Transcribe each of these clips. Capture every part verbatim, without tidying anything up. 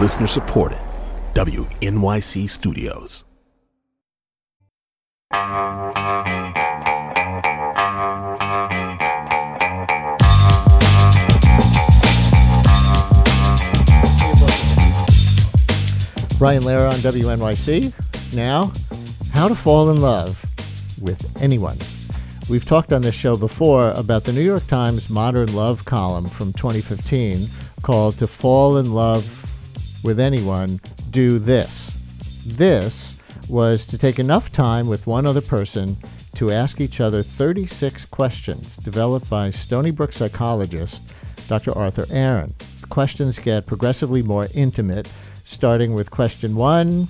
Listener supported. W N Y C Studios. Brian Lehrer on W N Y C. Now, how to fall in love with anyone. We've talked on this show before about the New York Times Modern Love column from twenty fifteen called "To Fall in Love with Anyone, Do This." This was to take enough time with one other person to ask each other thirty-six questions developed by Stony Brook psychologist Doctor Arthur Aron. The questions get progressively more intimate, starting with question one: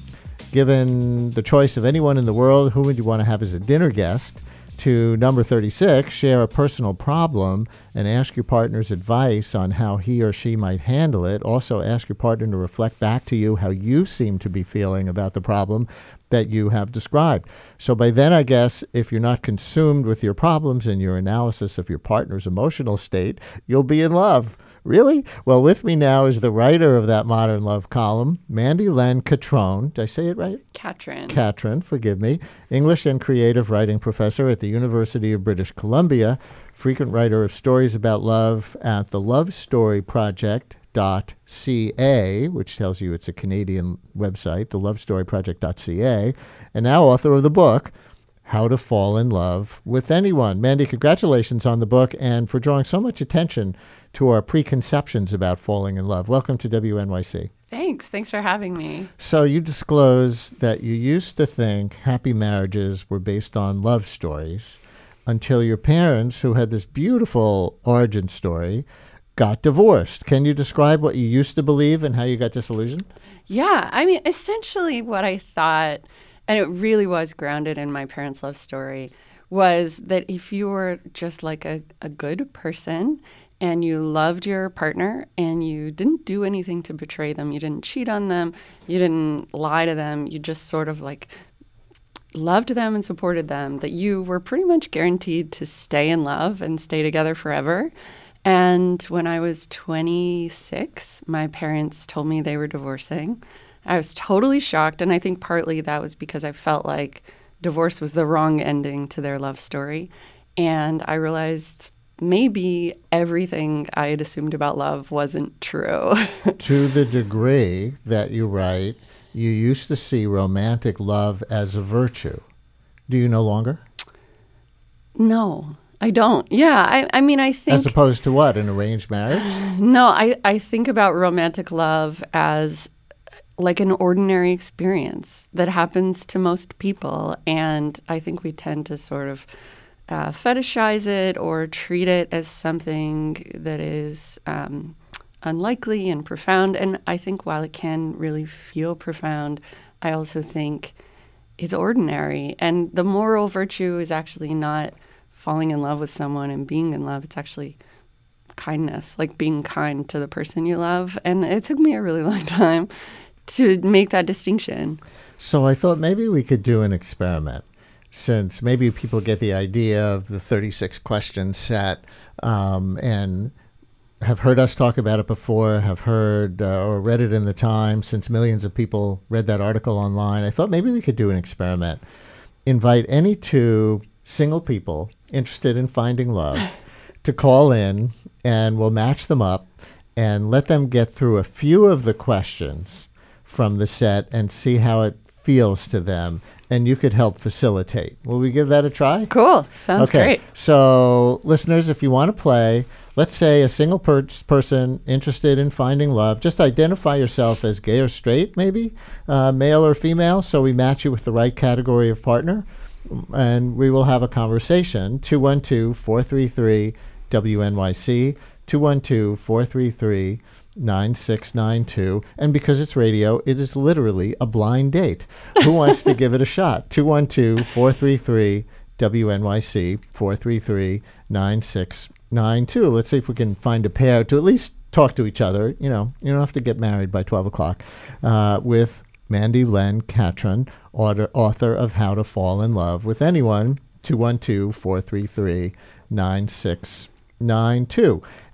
given the choice of anyone in the world, who would you want to have as a dinner guest? To number thirty-six, share a personal problem and ask your partner's advice on how he or she might handle it. Also, ask your partner to reflect back to you how you seem to be feeling about the problem that you have described. So by then, I guess, if you're not consumed with your problems and your analysis of your partner's emotional state, you'll be in love. Really? Well, with me now is the writer of that Modern Love column, Mandy Len Catrone. Did I say it right? Catron. Catron, forgive me. English and creative writing professor at the University of British Columbia, frequent writer of stories about love at the Love Story Project dot c a, which tells you it's a Canadian website, the love story project dot c a, and now author of the book, How to Fall in Love with Anyone. Mandy, congratulations on the book and for drawing so much attention to our preconceptions about falling in love. Welcome to W N Y C. Thanks. Thanks for having me. So you disclose that you used to think happy marriages were based on love stories until your parents, who had this beautiful origin story, got divorced. Can you describe what you used to believe and how you got disillusioned? Yeah. I mean, essentially what I thought, and it really was grounded in my parents' love story, was that if you were just like a, a good person and you loved your partner and you didn't do anything to betray them, you didn't cheat on them, you didn't lie to them, you just sort of like loved them and supported them, that you were pretty much guaranteed to stay in love and stay together forever. And when I was twenty-six, my parents told me they were divorcing. I was totally shocked, and I think partly that was because I felt like divorce was the wrong ending to their love story. And I realized maybe everything I had assumed about love wasn't true. To the degree that you write, you used to see romantic love as a virtue. Do you no longer? No, I don't. Yeah, I, I mean, I think... As opposed to what, an arranged marriage? No, I, I think about romantic love as like an ordinary experience that happens to most people. And I think we tend to sort of uh, fetishize it or treat it as something that is um, unlikely and profound. And I think while it can really feel profound, I also think it's ordinary. And the moral virtue is actually not falling in love with someone and being in love. It's actually kindness, like being kind to the person you love. And it took me a really long time to make that distinction. So I thought maybe we could do an experiment, since maybe people get the idea of the thirty-six question set um, and have heard us talk about it before, have heard uh, or read it in the Times, since millions of people read that article online. I thought maybe we could do an experiment. Invite any two single people interested in finding love to call in, and we'll match them up and let them get through a few of the questions from the set and see how it feels to them. And you could help facilitate. Will we give that a try? Cool. Sounds okay. great. So listeners, if you want to play, let's say a single per- person interested in finding love, just identify yourself as gay or straight, maybe, uh, male or female, so we match you with the right category of partner. And we will have a conversation. two one two, four three three, W N Y C, two one two, four three three, nine six nine two. And because it's radio, it is literally a blind date. Who wants to give it a shot? two one two, four three three, W N Y C, four three three, nine six nine two. Let's see if we can find a pair to at least talk to each other. You know, you don't have to get married by twelve o'clock. Uh, with Mandy Len Catron, author, author of How to Fall in Love with Anyone, two one two, four three three, nine six nine two.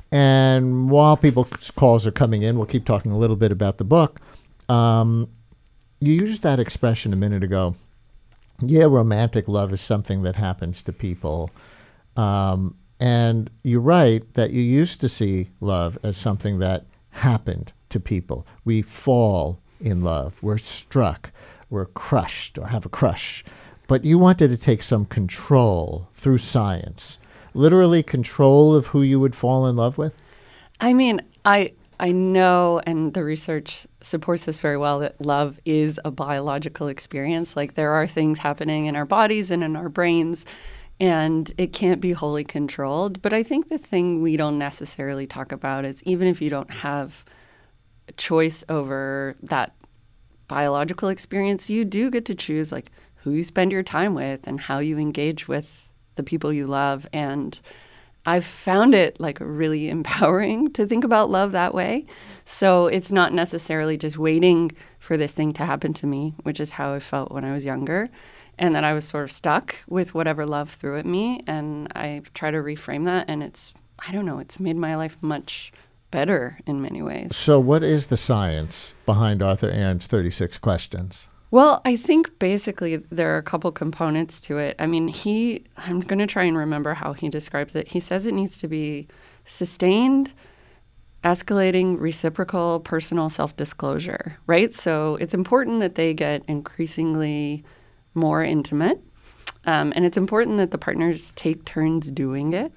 And while people's calls are coming in, we'll keep talking a little bit about the book. Um, you used that expression a minute ago. Yeah, romantic love is something that happens to people. Um, and you're right that you used to see love as something that happened to people. We fall in love. We're struck. We're crushed or have a crush. But you wanted to take some control through science. Literally control of who you would fall in love with? I mean, I I know, and the research supports this very well, that love is a biological experience. Like, there are things happening in our bodies and in our brains, and it can't be wholly controlled. But I think the thing we don't necessarily talk about is, even if you don't have a choice over that biological experience, you do get to choose, like, who you spend your time with and how you engage with the people you love. And I've found it like really empowering to think about love that way. So it's not necessarily just waiting for this thing to happen to me, which is how I felt when I was younger, and that I was sort of stuck with whatever love threw at me. And I try to reframe that, and it's, I don't know, it's made my life much better in many ways. So what is the science behind Arthur Aron's thirty-six questions? Well, I think basically there are a couple components to it. I mean, he, I'm going to try and remember how he describes it. He says it needs to be sustained, escalating, reciprocal, personal self-disclosure, right? So it's important that they get increasingly more intimate. Um, and it's important that the partners take turns doing it.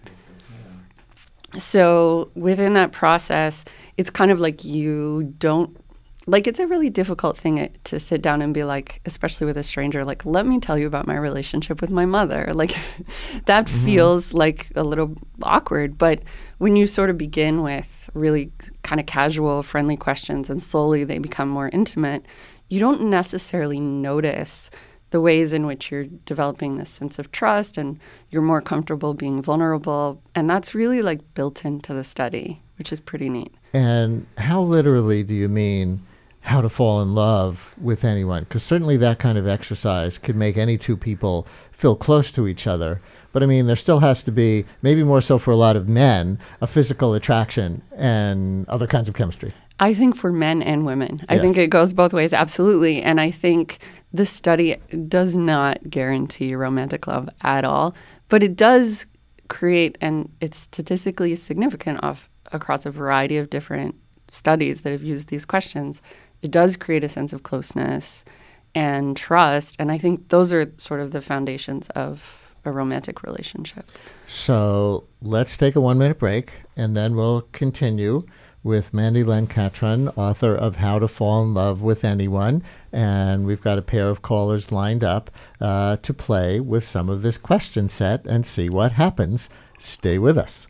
So within that process, it's kind of like you don't, like, it's a really difficult thing to sit down and be like, especially with a stranger, like, let me tell you about my relationship with my mother. Like, that mm-hmm. feels like a little awkward. But when you sort of begin with really kind of casual, friendly questions and slowly they become more intimate, you don't necessarily notice the ways in which you're developing this sense of trust and you're more comfortable being vulnerable. And that's really like built into the study, which is pretty neat. And how literally do you mean how to fall in love with anyone? Because certainly that kind of exercise could make any two people feel close to each other. But I mean, there still has to be, maybe more so for a lot of men, a physical attraction and other kinds of chemistry. I think for men and women. Yes. I think it goes both ways, absolutely. And I think this study does not guarantee romantic love at all, but it does create, and it's statistically significant off, across a variety of different studies that have used these questions, it does create a sense of closeness and trust. And I think those are sort of the foundations of a romantic relationship. So let's take a one-minute break, and then we'll continue with Mandy Len Catron, author of How to Fall in Love with Anyone. And we've got a pair of callers lined up uh, to play with some of this question set and see what happens. Stay with us.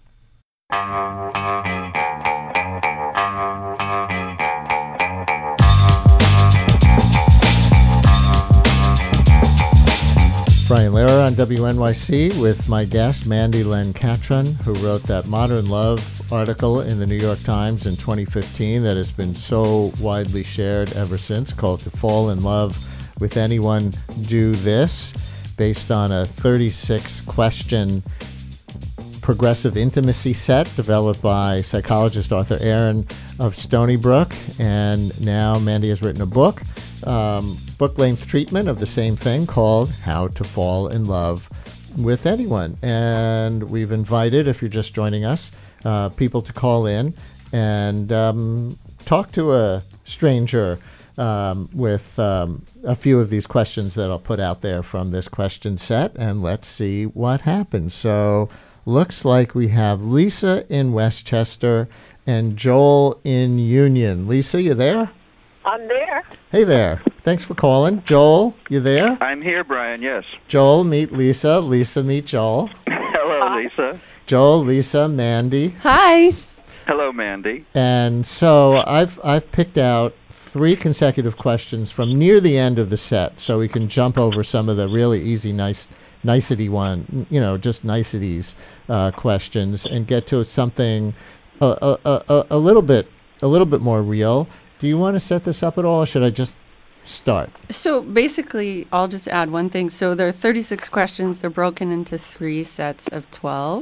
Brian Lehrer on W N Y C with my guest, Mandy Len Catron, who wrote that Modern Love article in the New York Times in twenty fifteen that has been so widely shared ever since, called To Fall in Love with Anyone, Do This, based on a thirty-six question progressive intimacy set developed by psychologist Arthur Aron of Stony Brook. And now Mandy has written a book, um, book-length treatment of the same thing, called How to Fall in Love with Anyone. And we've invited, if you're just joining us, uh, people to call in and um, talk to a stranger um, with um, a few of these questions that I'll put out there from this question set, and let's see what happens. So looks like we have Lisa in Westchester and Joel in Union. Lisa, you there? I'm there. Hey there. Thanks for calling. Joel, you there? I'm here, Brian, yes. Joel, meet Lisa. Lisa, meet Joel. Hello, Hi. Lisa. Joel, Lisa, Mandy. Hi. Hello, Mandy. And so I've I've picked out three consecutive questions from near the end of the set, so we can jump over some of the really easy, nice, nicety one, you know, just niceties uh, questions, and get to something a, a, a, a little bit a little bit more real. Do you want to set this up at all, or should I just start? So basically, I'll just add one thing. So there are thirty-six questions. They're broken into three sets of twelve.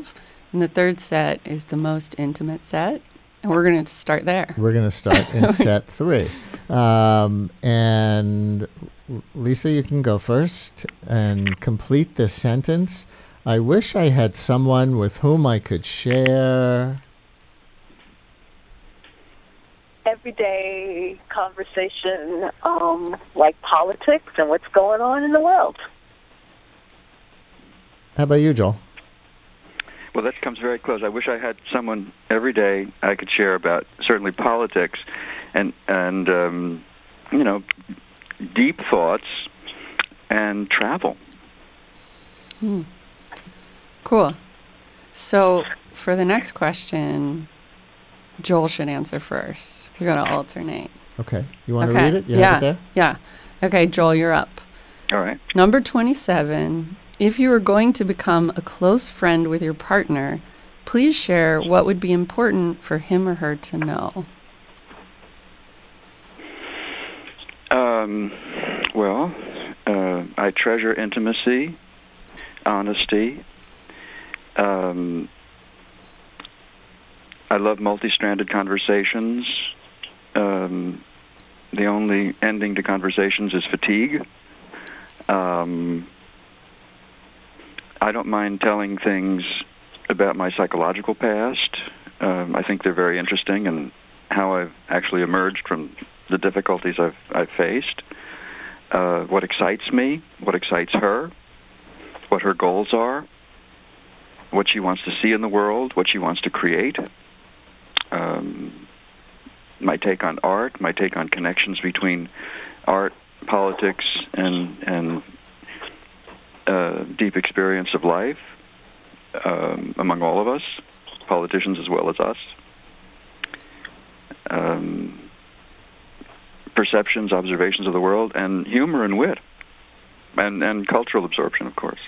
And the third set is the most intimate set. And we're going to start there. We're going to start in set three. Um, and Lisa, you can go first and complete this sentence. I wish I had someone with whom I could share everyday conversation, um, like politics and what's going on in the world. How about you, Joel? Well, that comes very close. I wish I had someone every day I could share about certainly politics and, and um, you know, deep thoughts and travel. Hmm. Cool. So for the next question, Joel should answer first. We're going to alternate. Okay. You want okay. to read it? You yeah. have it there? Yeah. Okay, Joel, you're up. All right. Number twenty-seven. If you were going to become a close friend with your partner, please share what would be important for him or her to know. Um, well, uh, I treasure intimacy, honesty. Um, I love multi-stranded conversations. Um, the only ending to conversations is fatigue. Um, I don't mind telling things about my psychological past. Um, I think they're very interesting and how I've actually emerged from the difficulties I've, I've faced. Uh, what excites me, what excites her, what her goals are, what she wants to see in the world, what she wants to create. Um, my take on art, my take on connections between art, politics, and and uh, deep experience of life um, among all of us, politicians as well as us. Um, perceptions, observations of the world, and humor and wit, and, and cultural absorption, of course.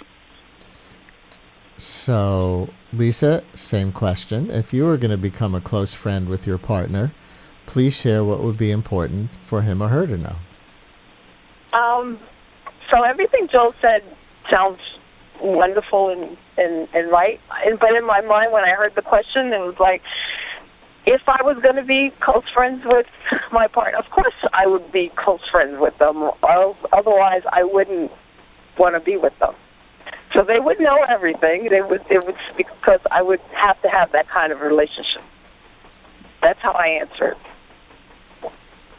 So, Lisa, same question. If you were going to become a close friend with your partner, please share what would be important for him or her to know. Um, so everything Joel said sounds wonderful and, and, and right. And, but in my mind, when I heard the question, it was like, if I was going to be close friends with my partner, of course I would be close friends with them. Otherwise, I wouldn't want to be with them. So they would know everything. They would, it would, because I would have to have that kind of relationship. That's how I answer it.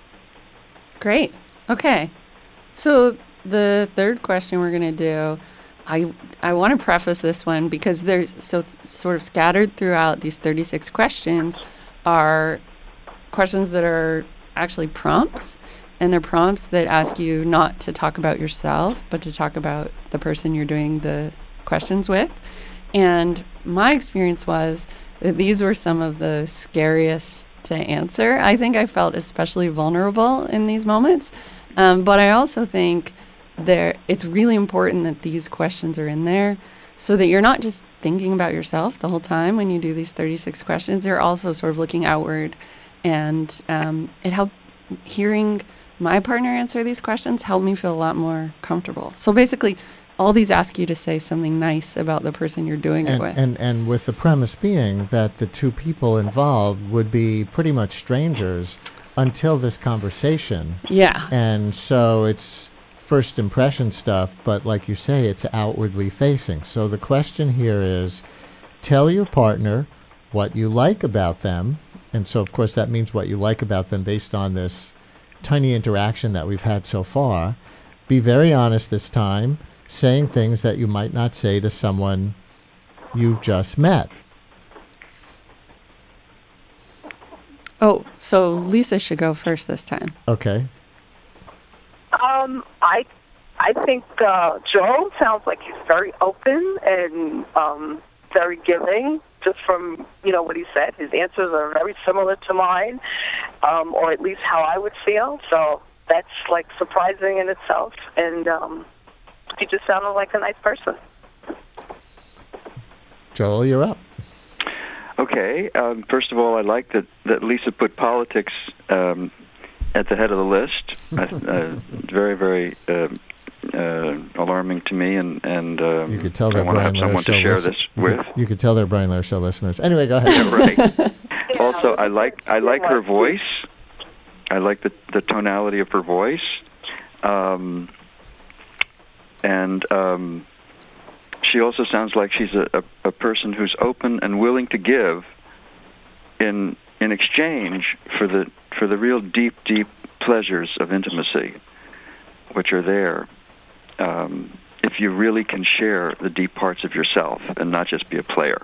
Great. Okay. So the third question we're going to do, I I want to preface this one because there's so th- sort of scattered throughout these thirty-six questions are questions that are actually prompts, and they're prompts that ask you not to talk about yourself, but to talk about the person you're doing the questions with. And my experience was that these were some of the scariest to answer. I think I felt especially vulnerable in these moments. Um, but I also think there it's really important that these questions are in there so that you're not just thinking about yourself the whole time when you do these thirty-six questions. You're also sort of looking outward. And um, it helped hearing my partner answer these questions helped me feel a lot more comfortable. So basically, all these ask you to say something nice about the person you're doing and, it with. And, and with the premise being that the two people involved would be pretty much strangers until this conversation. Yeah. And so it's first impression stuff, but like you say, it's outwardly facing. So the question here is, tell your partner what you like about them. And so, of course, that means what you like about them based on this tiny interaction that we've had so far. Be very honest this time, saying things that you might not say to someone you've just met. Oh, so Lisa should go first this time. Okay. Um, I, I think uh, Joel sounds like he's very open and um, very giving. Just from you know what he said, his answers are very similar to mine, um, or at least how I would feel. So that's like surprising in itself. And um, he just sounded like a nice person. Joel, you're up. Okay. Um, first of all, I like that, that Lisa put politics um, at the head of the list. uh, very, very uh, uh, alarming to me, and and um, You could tell I they're want to have Brian Lair someone to Show share listen- this you with. Could, you could tell they're Brian Lair Show listeners. Anyway, go ahead. Yeah, right. Also, I like I like her voice. I like the the tonality of her voice, um, and um, she also sounds like she's a, a, a person who's open and willing to give in in exchange for the for the real deep deep pleasures of intimacy, which are there. Um, if you really can share the deep parts of yourself and not just be a player.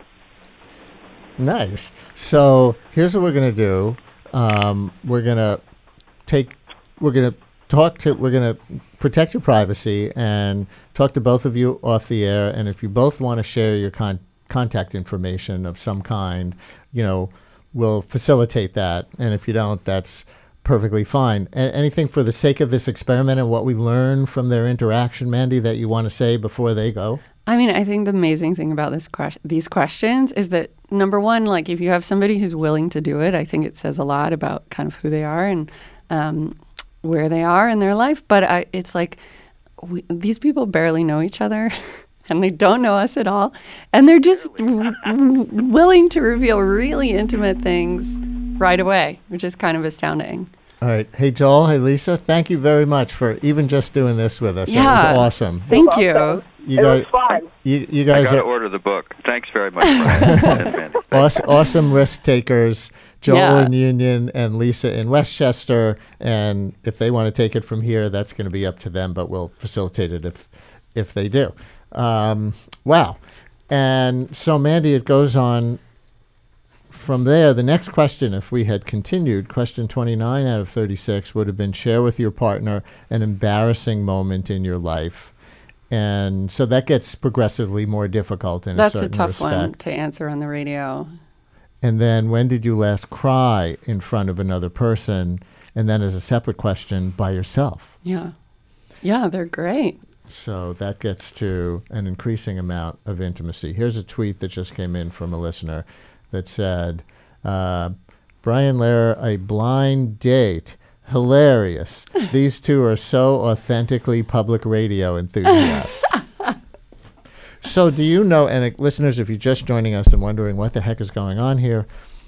Nice. So here's what we're going to do. Um, we're going to take, we're going to talk to, we're going to protect your privacy and talk to both of you off the air. And if you both want to share your con- contact information of some kind, you know, we'll facilitate that. And if you don't, that's perfectly fine. A- anything for the sake of this experiment and what we learn from their interaction, Mandy, that you want to say before they go? I mean, I think the amazing thing about this que- these questions is that, number one, like if you have somebody who's willing to do it, I think it says a lot about kind of who they are and um, where they are in their life. But I, it's like we, these people barely know each other and they don't know us at all. And they're just w- w- willing to reveal really intimate things right away, which is kind of astounding. All right. Hey, Joel. Hey, Lisa. Thank you very much for even just doing this with us. Yeah. It was awesome. Thank you. You it guys, was fun. you, you I guys got to are order the book. Thanks very much, Brian and Mandy. awesome, awesome risk takers. Joel Yeah. in Union and Lisa in Westchester. And if they want to take it from here, that's going to be up to them, but we'll facilitate it if if they do. Um, wow. And so, Mandy, it goes on from there. The next question, if we had continued, question twenty-nine out of thirty-six would have been share with your partner an embarrassing moment in your life. And so that gets progressively more difficult in That's a a certain tough respect. one to answer on the radio. And then when did you last cry in front of another person? And then as a separate question, by yourself. Yeah. Yeah, they're great. So that gets to an increasing amount of intimacy. Here's a tweet that just came in from a listener that said, uh, Brian Lair, a blind date. Hilarious. These two are so authentically public radio enthusiasts. So do you know, and uh, listeners, if you're just joining us and wondering what the heck is going on here,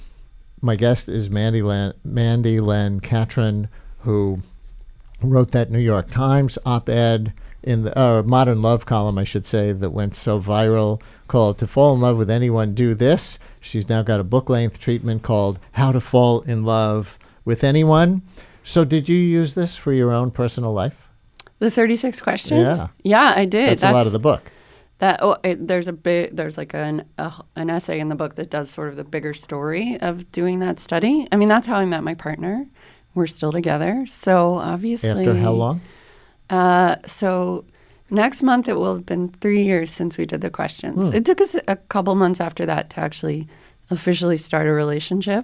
my guest is Mandy Len, Mandy Len Catron, who wrote that New York Times op-ed in the uh, Modern Love column, I should say, that went so viral, called To Fall in Love with Anyone, Do This. She's now got a book-length treatment called How to Fall in Love with Anyone. So did you use this for your own personal life? The thirty-six questions? Yeah. Yeah, I did. That's, a lot of the book. That oh, it, there's a bit there's like an a, an essay in the book that does sort of the bigger story of doing that study. I mean, that's how I met my partner. We're still together, so obviously. After how long? Uh, so next month it will have been three years since we did the questions. Hmm. It took us a couple months after that to actually officially start a relationship,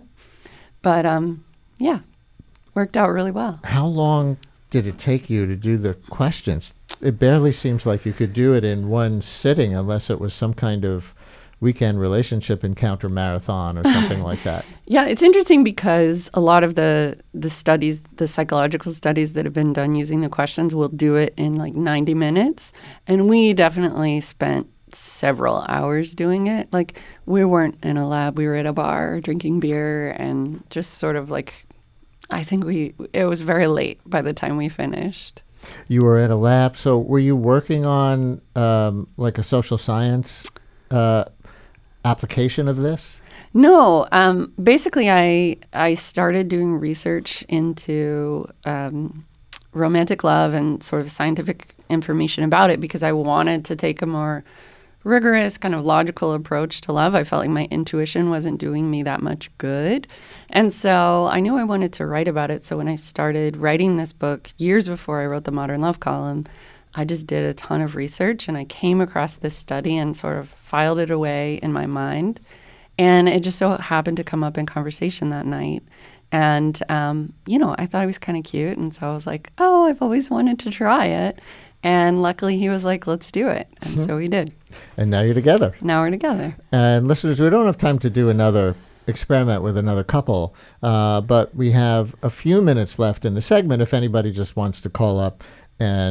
but um, yeah, worked out really well. How long did it take you to do the questions? It barely seems like you could do it in one sitting unless it was some kind of weekend relationship encounter marathon or something like that. Yeah, it's interesting because a lot of the the studies, the psychological studies that have been done using the questions will do it in like ninety minutes. And we definitely spent several hours doing it. Like we weren't in a lab, we were at a bar drinking beer and just sort of like, I think we, it was very late by the time we finished. You were at a lab. So were you working on um, like a social science uh, application of this? No, um, basically I I started doing research into um, romantic love and sort of scientific information about it because I wanted to take a more rigorous kind of logical approach to love. I felt like my intuition wasn't doing me that much good. And so I knew I wanted to write about it. So when I started writing this book years before I wrote the Modern Love column, I just did a ton of research and I came across this study and sort of filed it away in my mind. And it just so happened to come up in conversation that night. And, um, you know, I thought it was kind of cute. And so I was like, oh, I've always wanted to try it. And luckily he was like, let's do it. And mm-hmm. so we did. And now you're together. Now we're together. And listeners, we don't have time to do another experiment with another couple, uh, but we have a few minutes left in the segment if anybody just wants to call up and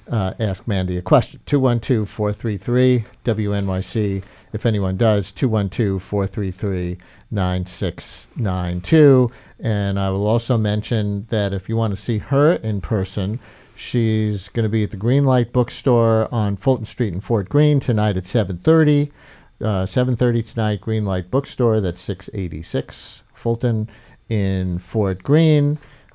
uh, ask Mandy a question. two one two, four three three, W N Y C. If anyone does, two one two, four three three, nine six nine two. And I will also mention that if you want to see her in person, she's going to be at the Greenlight Bookstore on Fulton Street in Fort Greene tonight at seven thirty. Uh, seven thirty tonight, Greenlight Bookstore. That's six eighty-six Fulton in Fort Greene,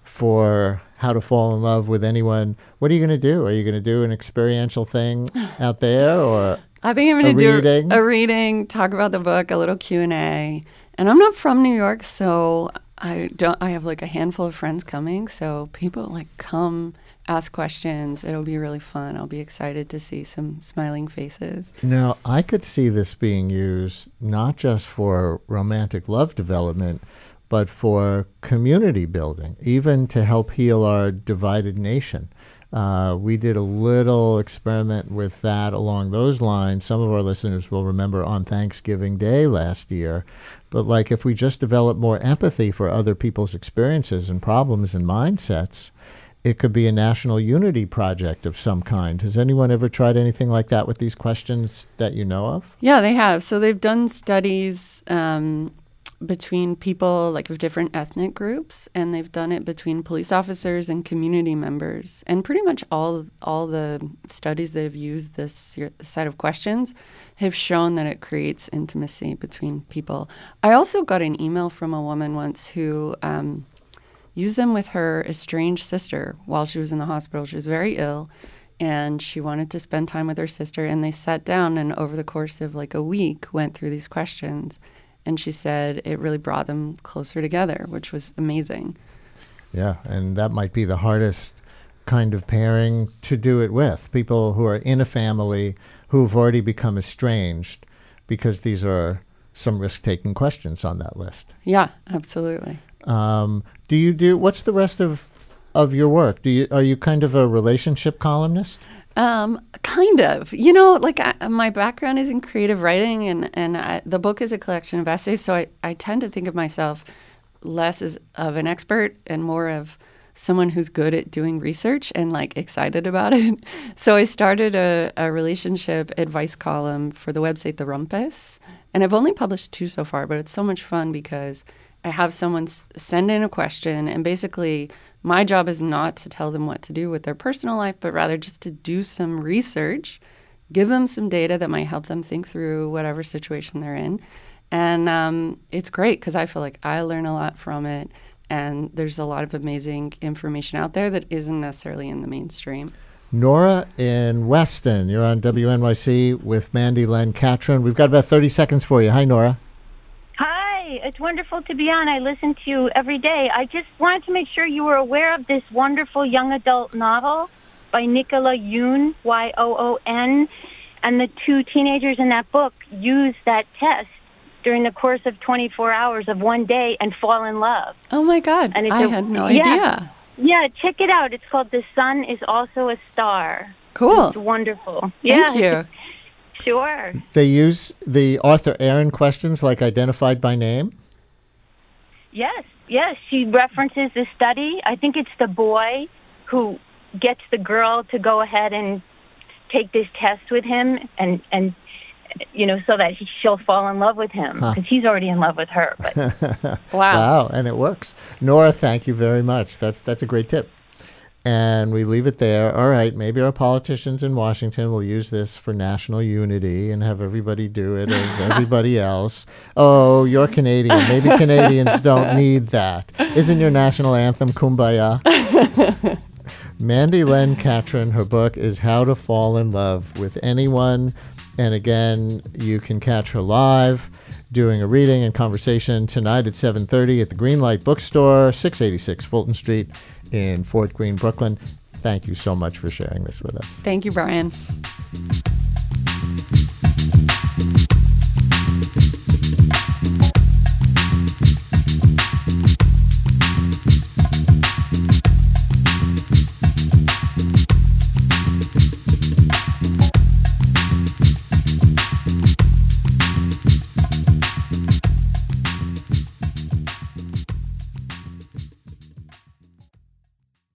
for How to Fall in Love with Anyone. What are you going to do? Are you going to do an experiential thing out there, or I think I'm going to do reading? a reading, talk about the book, a little Q and A. And I'm not from New York, so I don't. I have like a handful of friends coming, so people like come, ask questions. It'll be really fun. I'll be excited to see some smiling faces. Now, I could see this being used not just for romantic love development, but for community building, even to help heal our divided nation. Uh, we did a little experiment with that along those lines. Some of our listeners will remember on Thanksgiving Day last year. But like if we just develop more empathy for other people's experiences and problems and mindsets, it could be a national unity project of some kind. Has anyone ever tried anything like that with these questions that you know of? Yeah, they have. So they've done studies um, between people like of different ethnic groups, and they've done it between police officers and community members. And pretty much all all the studies that have used this set of questions have shown that it creates intimacy between people. I also got an email from a woman once who um, used them with her estranged sister while she was in the hospital. She was very ill, and she wanted to spend time with her sister, and they sat down and over the course of like a week went through these questions. And she said it really brought them closer together, which was amazing. Yeah, and that might be the hardest kind of pairing to do it with. People who are in a family who've already become estranged, because these are some risk-taking questions on that list. Yeah, absolutely. Um, do you do, what's the rest of, of your work? Do you, are you kind of a relationship columnist? Um, kind of. You know, like I, my background is in creative writing, and, and I, the book is a collection of essays, so I, I tend to think of myself less as of an expert and more of someone who's good at doing research and like excited about it. So I started a, a relationship advice column for the website The Rumpus, and I've only published two so far, but it's so much fun because I have someone s- send in a question, and basically my job is not to tell them what to do with their personal life, but rather just to do some research, give them some data that might help them think through whatever situation they're in. And um, it's great because I feel like I learn a lot from it, and there's a lot of amazing information out there that isn't necessarily in the mainstream. Nora in Weston, you're on W N Y C with Mandy Len Catron. We've got about thirty seconds for you. Hi, Nora. Hi, it's wonderful to be on. I listen to you every day. I just wanted to make sure you were aware of this wonderful young adult novel by Nicola Yoon, Y O O N, and the two teenagers in that book use that test during the course of twenty-four hours of one day and fall in love. Oh, my God. And it's I a, had no yeah, idea. Yeah, check it out. It's called The Sun is Also a Star. Cool. It's wonderful. Thank yeah. you. Sure. They use the Arthur Aaron questions like identified by name? Yes, yes. She references the study. I think it's the boy who gets the girl to go ahead and take this test with him, and, and you know, so that he, she'll fall in love with him, because huh. he's already in love with her. But. Wow. Wow, and it works. Nora, thank you very much. That's that's a great tip. And we leave it there. All right, maybe our politicians in Washington will use this for national unity and have everybody do it as everybody else. Oh, you're Canadian. Maybe Canadians don't need that. Isn't your national anthem Kumbaya? Mandy Len Catron, her book is How to Fall in Love with Anyone. And again, you can catch her live doing a reading and conversation tonight at seven thirty at the Greenlight Bookstore, six eighty-six Fulton Street in Fort Greene, Brooklyn. Thank you so much for sharing this with us. Thank you, Brian.